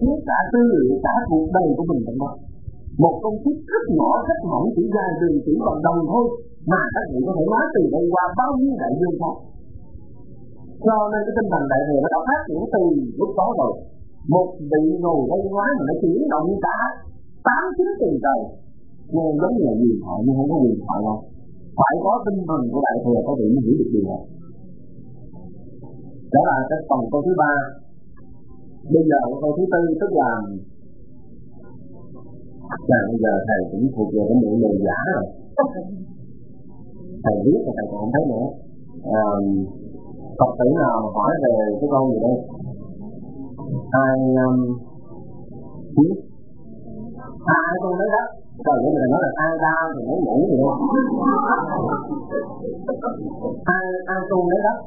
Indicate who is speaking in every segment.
Speaker 1: thiết, cả tư liệu, cả cuộc đời của mình trong đó. Một con chip rất nhỏ, rất mỏng, chỉ dài đường chỉ bằng đồng thôi, mà các vị có thể nói từ đây qua bao nhiêu đại dương khác. Cho nên cái tinh thần đại thừa nó đã phát triển từ lúc đó rồi. Một vị ngồi đây nói mà nó chuyển động cả 8-9 tiền trời, nghe giống như là huyền thoại nhưng không có huyền thoại đâu. Phải có tinh thần của đại thừa có vị mới hiểu được điều này. Đó là cái phần câu thứ 3. Bây giờ câu thứ 4 tức là bây giờ thầy cũng thuộc về cái miệng lời giả rồi. Thầy viết mà thầy còn không thấy nữa. Phật tử nào hỏi về cái câu gì đây? Ai tu đấy đó. Rồi nếu mình nói là ai đau thì mới ngủ gì đâu. Ai tu đấy đó.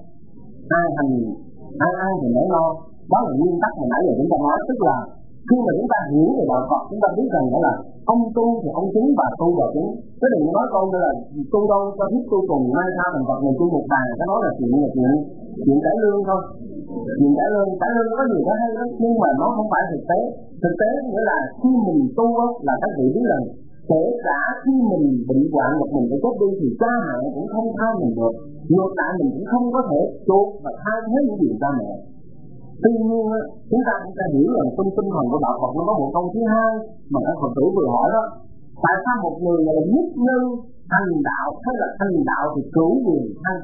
Speaker 1: Ai thì mới lo. Đó là nguyên tắc mà nãy giờ chúng ta nói, tức là khi mà chúng ta hiểu về đạo Phật, chúng ta biết rằng đó là ông tu thì ông chứng và tu và chứng. Chứ đừng nói câu đây là tu đâu cho thiết tu cùng mai tha thành Phật mình tu một bàn, cái đó là chuyện cải lương thôi. Chuyện cải lương có nhiều cái hay lắm, nhưng mà nó không phải thực tế. Thực tế nghĩa là khi mình tu là các vị biết rằng kể cả khi mình bị hoạn hoặc mình phải chết đi thì cha mẹ cũng không tha mình được. Ngược lại mình cũng không có thể chuộc và tha thứ những điều cha mẹ. Tuy nhiên chúng ta cũng sẽ hiểu rằng tinh thần của đạo Phật nó có một câu thứ hai mà các Phật tử vừa hỏi đó. Tại sao một người là nhất nhân thành đạo, hay là thành đạo thì cửu quyền thanh?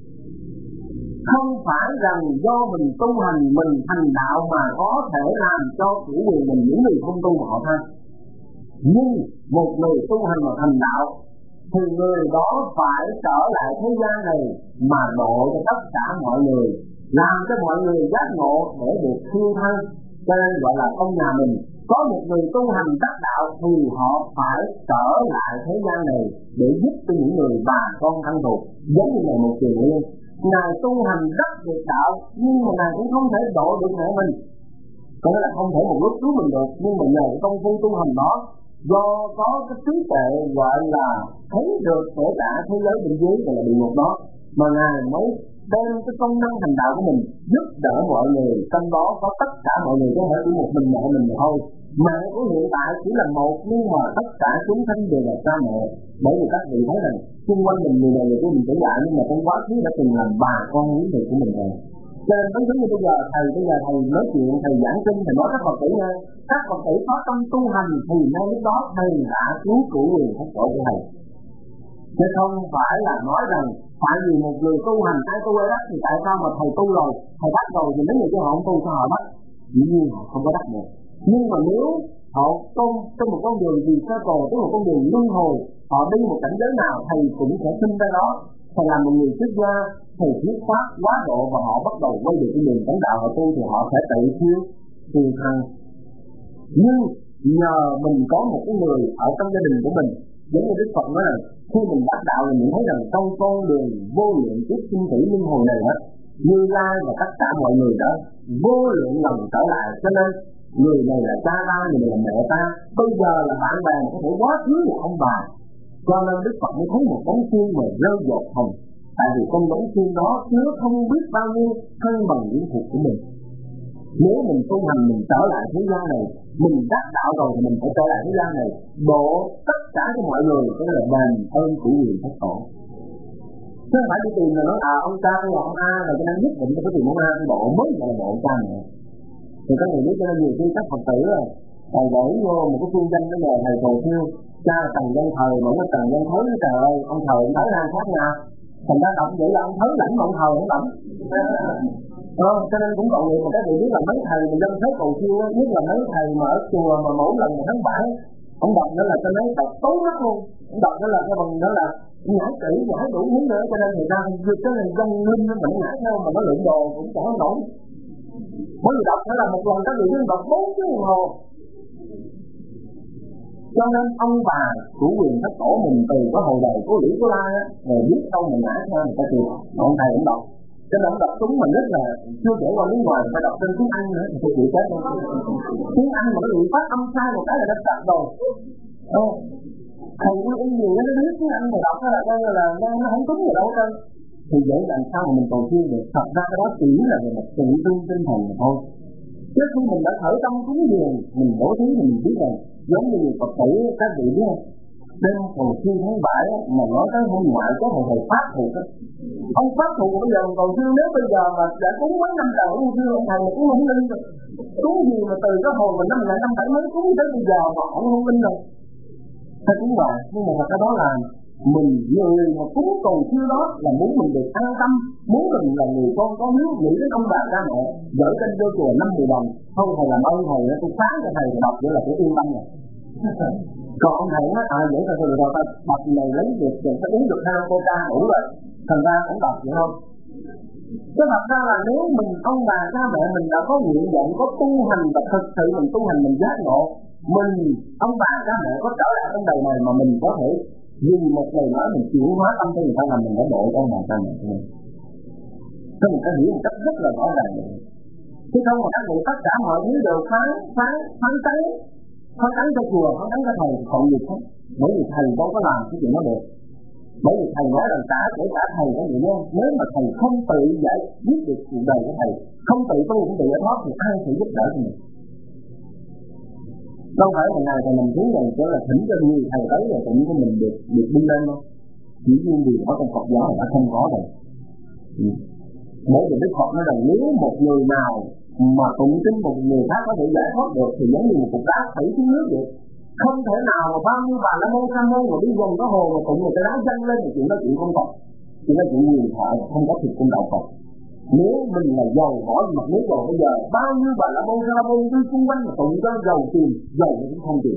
Speaker 1: Không phải rằng do mình tu hành mình thành đạo mà có thể làm cho cửu quyền mình những người không tu mà họ thanh. Nhưng một người tu hành mà thành đạo thì người đó phải trở lại thế gian này mà độ cho tất cả mọi người, làm cho mọi người giác ngộ để được siêu thân. Cho nên gọi là trong nhà mình có một người tu hành đắc đạo thì họ phải trở lại thế gian này để giúp cho những người bà con thân thuộc. Giống như là một chuyện luôn, ngài tu hành rất được đạo nhưng mà ngài cũng không thể độ được mẹ mình. Có nghĩa là không thể một lúc cứu mình được, nhưng mà nhờ công phu tu hành đó, do có cái trí tuệ gọi là thấy được kể cả thế giới bên dưới và là địa ngục đó, mà ngài mới đem cái công năng thành đạo của mình giúp đỡ mọi người. Trong đó có tất cả mọi người, không phải chỉ một mình mẹ mình thôi. Mẹ của hiện tại chỉ là một, nhưng mà tất cả chúng sanh đều là cha mẹ. Bởi vì các vị thấy rằng xung quanh mình người này người của mình trở lại, nhưng mà trong quá khứ đã từng làm bà con những người của mình rồi. Cho nên giống như bây giờ thầy nói chuyện, thầy giảng kinh, thầy nói các Phật tử nghe, các Phật tử có tâm tu hành thì ngay lúc đó thầy đã cứu cửu quyền thất tổ của thầy. Chứ không phải là nói rằng tại vì một người tu hành ai tu ấy đắc thì tại sao mà thầy tu rồi, thầy đắc rồi thì mấy người kia họ không tu sao họ đắc? Dĩ nhiên họ không có đắc được. Nhưng mà nếu họ tu trong một con đường gì sơ cầu, trong một con đường luân hồi, họ đi một cảnh giới nào thầy cũng sẽ sinh ra đó. Thầy làm một người xuất gia, thầy thuyết pháp quá độ và họ bắt đầu quay về cái đường tấn đạo họ tu thì họ sẽ tự siêu thăng. Nhưng nhờ mình có một cái người ở trong gia đình của mình, giống như Đức Phật nói là khi mình đắc đạo thì mình thấy rằng trong con đường vô lượng kiếp sinh tử luân hồi này á, Như Lai và tất cả mọi người đó vô lượng lần trở lại. Cho nên người này là cha ta, người này là mẹ ta, bây giờ là bạn bè có thể quá khứ một ông bà. Cho nên Đức Phật mới thấy một bóng xương mà rơi giọt hồng. Tại vì con bóng xương đó chứa không biết bao nhiêu thân bằng những thuộc của mình. Nếu mình tu hành mình trở lại thế gian này, mình đắc đạo rồi thì mình phải trở lại thế gian này độ tất cả cho mọi người, cái là đền ơn của quyền thất tổ. Chứ không phải đi tìm là nói ông cha hay là ông A là cho nên nhất định phải tìm ông A thì độ mới là độ cha mẹ. Thì các người biết cho nên nhiều khi các Phật tử thầy gửi vô một cái phương danh đó là thầy cầu siêu cha Trần Văn Thời mà nó Trần Văn Thới, trời ơi ông Thời ông tới hai khác nha. Thành ra đọc vậy là ông Thới lãnh mà ông Thời không lãnh. Cho nên cũng còn nhiều mà các vị biết là mấy thầy mà dân thế cầu siêu á, nhất là mấy thầy mà ở chùa mà mỗi lần mà tháng 7 ông đọc nữa là cho lấy đọc tối mắt luôn. Ông đọc nữa là cái bằng đó là nhảy kỹ nhảy đủ thứ nữa, cho nên người ta vượt cái này dân linh nó mình nhảy theo mà nó lượm đồ cũng chẳng nổi. Mỗi người đọc phải là một lần các vị đọc 4 tiếng đồng hồ. Cho nên ông bà của quyền thất tổ mình từ cái hồi đời của Lý Của Lai á, rồi biết đâu mình ngã theo người ta kêu ông thầy cũng đọc. Cho nên ông đọc chúng mình rất là chưa kể qua nước ngoài phải đọc trên tiếng Anh nữa thì tôi chịu chết luôn. Tiếng Anh mà nó bị phát âm sai một cái là đã chặt rồi. Thầy nó nhiều nó biết tiếng Anh mà đọc là coi là nó không đúng gì đâu trơn. Thì vậy làm sao mà mình còn chuyên được? Thật ra cái đó chỉ là về mặt tự tin tinh thần mà thôi. Trước khi mình đã khởi tâm cúng dường, mình đổ thứ mình biết rằng giống như Phật tử các vị biết không? Đêm còn xuyên tháng 7 mà nói tới hôm ngoại có thầy phát thù đó. Ông phát thù bây giờ còn xưa, nếu bây giờ mà đã cúng mấy năm đầu ông xưa ông thầy mà cũng không linh rồi. Cúng gì mà từ cái hồi mình năm lại năm bảy mấy cúng tới bây giờ mà ông không linh rồi. Thầy cũng vậy, nhưng mà thật đó là mình người mà cúng cầu xưa đó là muốn mình được an tâm, muốn mình là người con có hiếu, nghĩ đến ông bà cha mẹ, gửi trên vô chùa 50 đồng, không thầy làm ơn thầy tôi phán cho thầy đọc vậy là tôi yên tâm rồi. Còn ông thầy nói vậy thôi rồi ta đọc này lấy được rồi sẽ uống được 2 coca đủ rồi, thành ra cũng đọc vậy không? Chứ thật ra là nếu mình ông bà cha mẹ mình đã có nguyện vọng, có tu hành và thực sự mình tu hành mình giác ngộ, mình ông bà cha mẹ có trở lại trong đời này mà mình có thể dùng một lời nói mình chuyển hóa tâm cho người ta là mình đã độ ông bà cha mẹ của mình. Thế mình phải hiểu một cách rất là rõ ràng này. Chứ không mà các vị tất cả mọi thứ đều phán tánh cho chùa, phán tánh cho thầy còn gì không? Bởi vì thầy đâu có làm cái chuyện đó được. Bởi vì thầy nói rằng kể cả thầy có gì không? Nếu mà thầy không tự giải quyết được cuộc đời của thầy, không tự tu cũng tự giải thoát thì ai sẽ giúp đỡ mình? Đâu phải một ngày thầy nằm xuống rồi chỉ là thỉnh cho nhiều thầy tới rồi tự nhiên của mình được đi lên đâu. Chỉ riêng điều đó trong Phật giáo đã không có rồi. Bởi vì Đức Phật nói rằng nếu một người nào mà tụng kinh một người khác có thể giải thoát được thì giống như một cục đá thảy xuống nước vậy. Không thể nào mà bao nhiêu bà la môn sa môn mà đi vòng có hồ mà tụng một cái đá dâng lên thì chuyện đó chuyện không Phật. Chuyện đó chuyện quyền thoại không có thực cung đạo Phật. Nếu mình là dầu bỏ mặt nước rồi bây giờ bao nhiêu bà la môn sa môn đi xung quanh mà tụng cho dầu tiền, dầu cũng không tiền.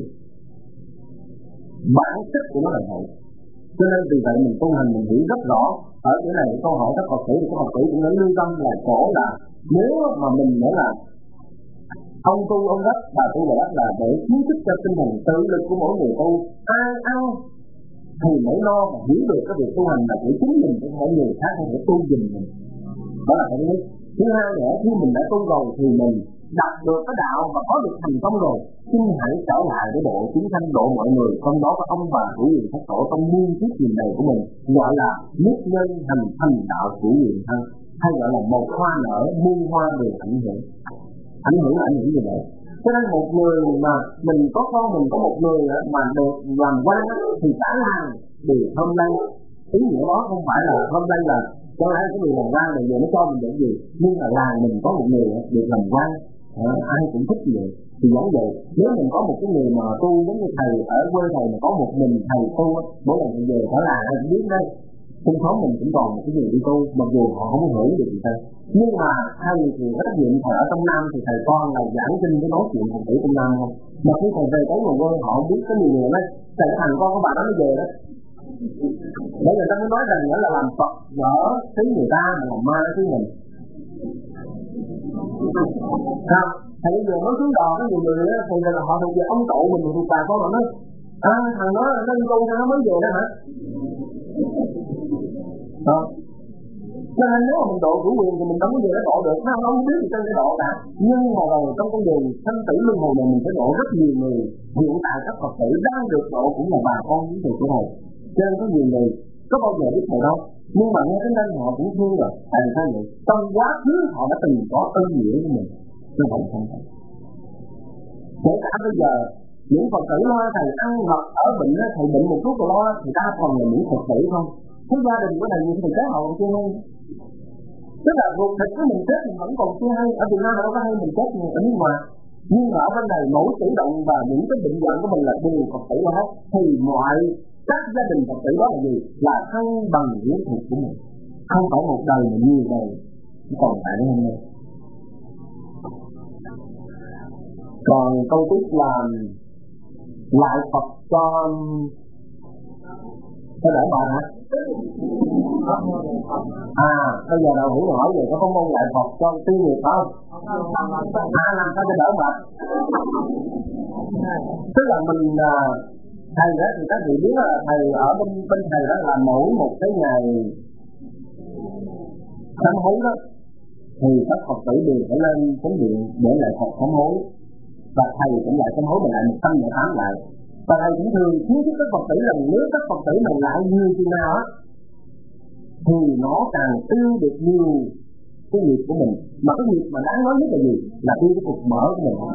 Speaker 1: Bản chất của nó là vậy. Cho nên vì vậy mình tu hành mình hiểu rất rõ. Ở chỗ này câu hỏi các Phật tử thì các Phật tử cũng đã lưu tâm là chỗ là nếu mà mình nói là ông tu ông đất, bà tu bà đất là để khuyến khích cho tinh thần tự lực của mỗi người tu. Ai ăn thì mỗi lo và hiểu được cái việc tu hành là của chính mình, của mỗi người khác không thể tu dùm mình. Đó là cái thứ nhất. Thứ hai nữa, khi mình đã tu rồi thì mình đạt được cái đạo và có được thành công rồi, xin hãy trở lại để độ chúng sanh, độ mọi người, trong đó có ông bà chủ quyền thất tổ trong muôn kiếp tiền này của mình, gọi là nhất nhân thành đạo chủ quyền thân, hay gọi là một hoa nở muôn hoa đều ảnh hưởng như vậy. Cho nên một người mà mình có con, mình có một người mà được làm quan thì cả làng đều hôm nay. Ý nghĩa đó không phải là hôm nay là cho ai cái người làm quan này giờ nó cho mình được gì, nhưng mà làng mình có một người được làm quan, ai cũng thích như vậy. Thì giống vậy, nếu mình có một cái người mà tu giống như thầy ở quê thầy mà có một mình thầy tu, mỗi lần về trở lại ai cũng biết đây, trong xóm mình cũng còn một cái người đi tu, mặc dù họ không có hưởng được gì hết. Nhưng mà thầy thì rất nhiệm thầy ở trong Nam thì thầy con là giảng kinh với nói chuyện Phật tử trong Nam không. Mà khi thầy về tới người quê họ không biết cái người này, thầy thằng con của bạn nó mới về đó. Để người ta mới nói rằng nữa là làm Phật đỡ thứ người ta mà làm ma thứ mình. Sao? Thầy bây giờ mới xuống đò có nhiều người á, thì là họ thuộc về ông cậu mình thuộc bà con họ nói thằng đó nó đi tu sao nó mới về đó hả? Đó. Cho nên nếu mà mình độ chủ quyền thì mình đâu có gì để độ được, nó không biết gì trên cái độ cả. Nhưng mà rồi trong con đường sanh tử luân hồi này mình phải độ rất nhiều người. Hiện tại các Phật tử đang được độ cũng là bà con những người của thầy. Cho nên có nhiều người có bao giờ biết thầy đâu, nhưng mà nghe đến đây họ cũng thương rồi. Tại sao vậy? Trong quá khứ họ đã từng có ơn nghĩa với mình, chứ không phải. Kể cả bây giờ những Phật tử lo thầy ăn mặc ở bệnh á, thầy bệnh một chút rồi lo thì đa phần là những Phật tử không. Thế gia đình của thầy như thầy trái hậu chưa hay. Tức là ruột thịt của mình chết mình vẫn còn chưa hay. Ở Việt Nam đâu có hay mình chết ở nước ngoài. Nhưng mà ở bên này mỗi cử động và những cái bệnh hoạn của mình là đều Phật tử lo hết. Thì mọi các gia đình Phật tử đó là gì? Là thân bằng huyết thuộc của mình. Không phải một đời mà nhiều đời còn tại đến hôm nay. Còn câu tiếp là lại Phật cho đỡ bạn hả? Bây giờ nào hiểu hỏi về có môn lại Phật cho tiêu nghiệp không? Làm sao cho đỡ bạn? Tức là mình thầy đó thì các vị biết là thầy ở bên thầy đó là mỗi một cái ngày sám hối đó thì các Phật tử đều phải lên chánh điện để lại Phật sám hối, và thầy cũng lại sám hối mình lại 108 lại. Và thầy cũng thường khuyến khích các Phật tử rằng nếu các Phật tử này lại nhiều chừng nào á thì nó càng tiêu được nhiều cái nghiệp của mình, mà cái nghiệp mà đáng nói nhất là gì? Là đi cái cục mỡ của mình.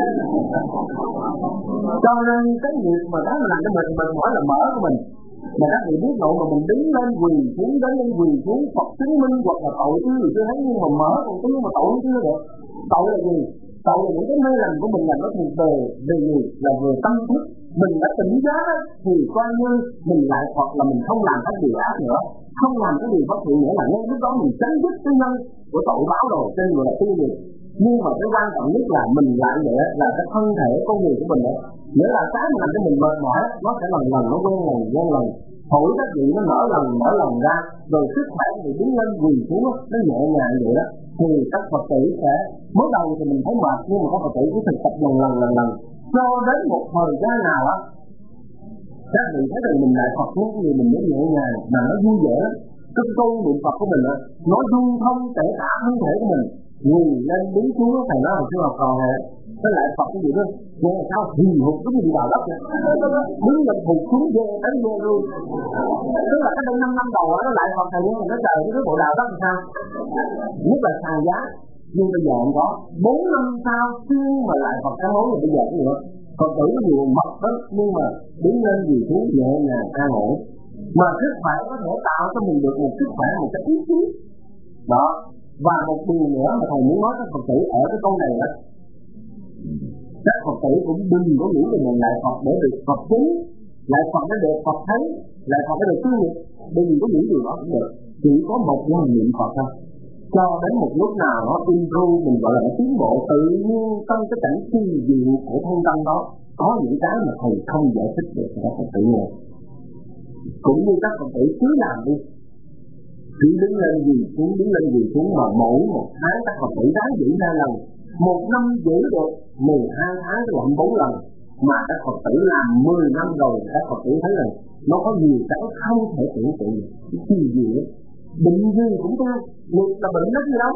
Speaker 1: Cho nên cái nghiệp mà đáng làm cho mình mỏi là mỡ của mình. Mà các vị biết độ mà mình đứng lên quỳ xuống, Phật chứng minh hoặc là tội chứ gì chưa thấy, nhưng mà mỡ còn chứ mà tội chưa được. Tội là gì? Tội là những cái mê lầm của mình là nó thuộc về gì? Là về tâm thức. Mình đã tỉnh giá thì coi như mình lại hoặc là mình không làm các điều ác nữa, không làm cái điều bất thiện nữa, là ngay lúc đó mình chấm dứt cái nhân của tội báo rồi, trên người là tiêu diệt. Nhưng mà cái quan trọng nhất là mình lại vậy là cái thân thể con người của mình đó, nghĩa là cái mà làm cho mình mệt mỏi nó sẽ lần nó quen lần thổi các vị nó mở lần ra, rồi sức khỏe thì đứng lên quỳ xuống nó nhẹ nhàng vậy đó, thì các Phật tử sẽ mới đầu thì mình thấy mệt, nhưng mà các Phật tử cứ thực tập lần cho đến một thời gian nào á, các vị thấy rằng mình lại Phật những người mình mới nhẹ nhàng mà nó vui vẻ. Cái câu niệm Phật của mình á, nó dung thông kể cả thân thể của mình, nhìn lên đứng xuống thầy nói hồi xưa học trò này, nó lại Phật cái gì đó, nghe sao hì hụt giống như đi vào đất vậy, đứng lên hụt xuống ghê đánh ghê luôn. Tức là cái đây 5 năm đầu nó lại Phật thầy nghe nó trời cái bộ đào đất làm sao, nhất là sàn giá. Nhưng bây giờ không có 4 năm sau chuyên mà lại Phật cái món rồi bây giờ cái nữa Phật tử nhiều mật đó, nhưng mà đứng lên gì xuống nhẹ nhàng an ổn, mà sức khỏe có thể tạo cho mình được một sức khỏe, một cái ý chí đó. Và một điều nữa mà thầy muốn nói các Phật tử ở cái câu này đó, các Phật tử cũng đừng có nghĩ về mình lại Phật để được Phật chứng, lại Phật để được Phật thấy, lại Phật để được tu nghiệp, đừng có nghĩ điều đó cũng được. Chỉ có một lần niệm Phật thôi, cho đến một lúc nào nó improve, mình gọi là tiến bộ tự nhiên trong cái cảnh phi diệu của thân tâm đó. Có những cái mà thầy không giải thích được cho các Phật tử nghe. Cũng như các Phật tử cứ làm đi, cứ đứng lên gì xuống mà mỗi một tháng các Phật tử ráng giữ 2 lần, 1 năm giữ được 12 tháng làm 4 lần, mà các Phật tử làm 10 năm rồi các Phật tử thấy rằng nó có nhiều cái không thể tưởng tượng được. Cái gì đó bệnh gì cũng có, nghiệp là bệnh nó gì đâu.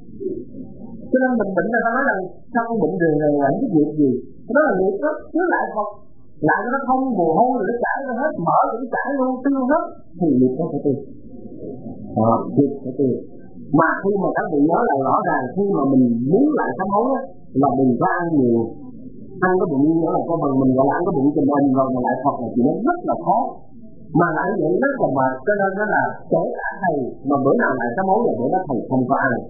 Speaker 1: Cho nên mình bệnh là ta nói là sao con bệnh rồi làm cái việc gì, đó là nghiệp đó, chứ lại Phật lại nó không mồ hôi rồi nó chảy ra hết, mở rồi nó chảy luôn tiêu hết, thì nghiệp nó phải tiêu. Nghiệp phải tiêu. Mà khi mà các vị nói lại rõ ràng, khi mà mình muốn lại sám hối là đừng có ăn nhiều, ăn cái bụng nữa là có bằng mình gọi là ăn cái bụng trình hình rồi mà lại Phật là chuyện nó rất là khó, mà lại vậy rất là mệt. Cho nên nó là kể cả thầy mà bữa nào lại sám hối là bữa đó thầy không có ăn.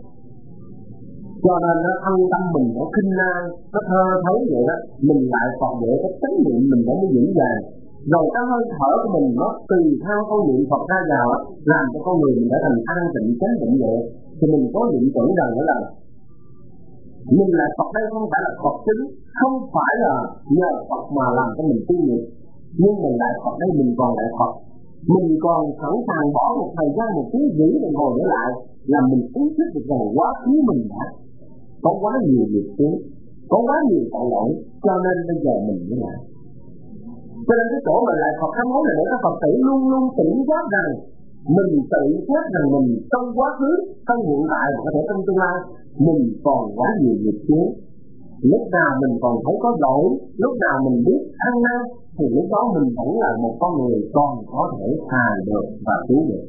Speaker 1: Cho nên nó thân tâm mình nó khinh nan, nó thơ thấy vậy đó, mình lại Phật vậy, cái chánh niệm mình nó mới vững vàng. Rồi cái hơi thở của mình nó tùy theo câu niệm Phật ra vào làm cho con người mình trở thành an tịnh chánh định vậy. Thì mình có niệm tưởng rằng đó là mình lại Phật đây không phải là Phật chính, không phải là nhờ Phật mà làm cho mình tu nghiệp, nhưng mình lại Phật đây mình còn lại Phật, mình còn sẵn sàng bỏ một thời gian một tiếng rưỡi đồng hồ để lại, là mình ý thức được rằng quá khứ mình đã có quá nhiều việc xấu, có quá nhiều tội lỗi, cho nên bây giờ mình mới lại. Cho nên cái chỗ mình lại Phật sám hối là để các Phật tử luôn luôn tỉnh giác rằng mình tự xét rằng mình trong quá khứ, trong hiện tại và có thể trong tương lai mình còn quá nhiều việc xấu. Lúc nào mình còn thấy có lỗi, lúc nào mình biết ăn năn, thì lúc đó mình vẫn là một con người còn có thể tha được và cứu được.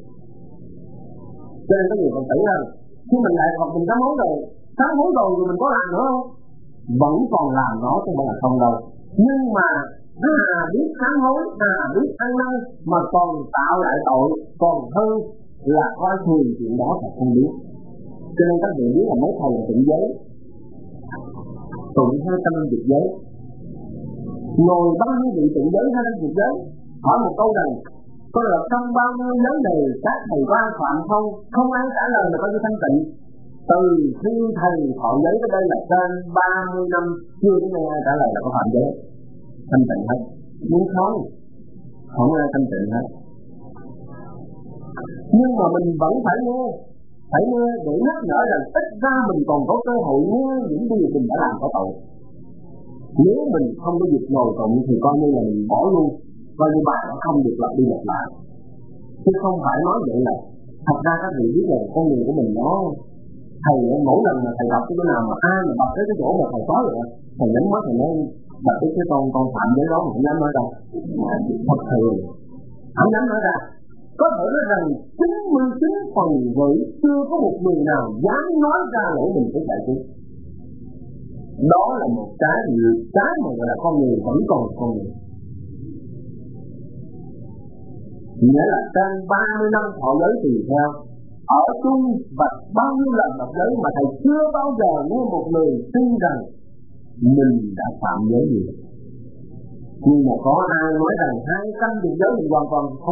Speaker 1: Cho nên có nhiều Phật tử rằng khi mình lại Phật mình sám hối rồi mình có làm nữa không? Vẫn còn làm nó chứ không là không đâu. Nhưng mà biết sám hối, biết ăn năn mà còn tạo lại tội, còn hơn là coi thường chuyện đó là không biết. Cho nên các vị biết là mấy thầy là tụng giới, tụng 200 việc giới, ngồi bao nhiêu vị tụng giới 200 việc giới, hỏi một câu rằng có là trong bao nhiêu vấn đề các thầy quan phạm không ai trả lời mà có như thanh tịnh. Từ khi thầy thọ giới tới đây là trên 30 năm chưa có nghe ai trả lời là có phạm giới thanh tịnh hết. Nhưng không ai thanh tịnh hết. Nhưng mà mình vẫn phải nghe để nhắc nhở rằng ít ra mình còn có cơ hội nghe những điều mình đã làm có tội. Nếu mình không có dịp ngồi tụng thì coi như là mình bỏ luôn, coi như bài nó không được lặp đi lặp lại. Chứ không phải nói vậy là thật ra các vị biết là con người của mình nó thầy mỗi lần mà thầy đọc cái chỗ nào mà ai mà đọc tới cái chỗ mà thầy có rồi thầy nhắm mắt thầy nói đọc cái con phạm với đó không dám nói đâu, thật sự không dám nói ra. Có thể nói rằng 99% chưa có một người nào dám nói ra lỗi mình sẽ chạy trốn. Đó là một cái mà gọi là con người vẫn còn con người. Nghĩa là trong 30 năm thọ giới tùy theo, ở chung và bao nhiêu lần đọc giới mà thầy chưa bao giờ nghe một người tin rằng mình đã phạm giới gì. Nhưng mà có ai nói rằng 200 tiền giới mình hoàn toàn